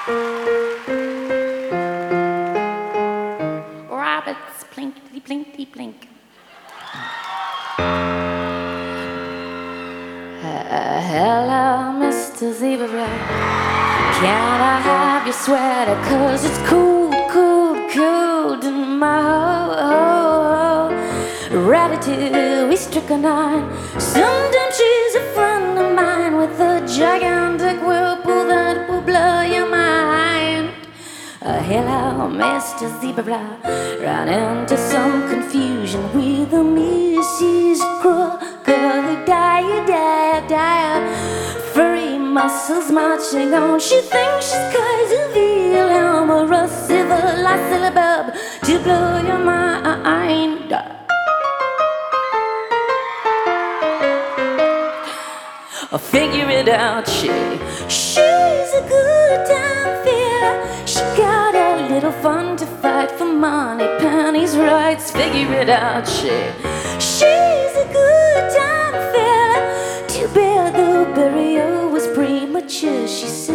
Rabbits, plinkety plinky plink. Hello, Mr. Zebra. Can I have your sweater? 'Cause it's cool, cool, cold in my hole. Ready to be strychnine. Sometimes she's a friend of mine with a gigantic whirlpool that will blow your mind. Hello, Mr. Zebra. Run into some confusion with a Mrs. Crocodile, furry muscles marching on. She thinks she's crazy, Wilhelm, or a civilized syllabub to blow your mind. Figure it out, she's a good time filler. She got a little fun to fight for money, pennies, rights. Figure it out, she's a good time filler. Too bad the burial was premature, she said.